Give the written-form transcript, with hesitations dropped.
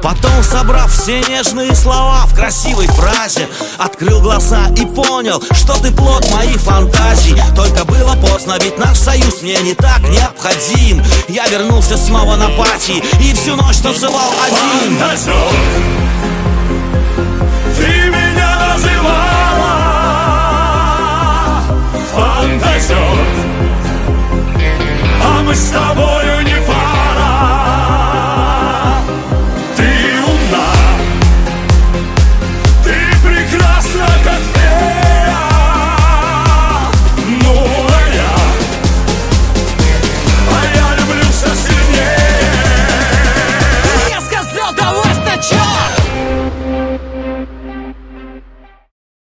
Потом, собрав все нежные слова в красивой фразе, открыл глаза и понял, что ты плод моих фантазий. Только было поздно, ведь наш союз мне не так необходим. Я вернулся снова на пати и всю ночь танцевал один.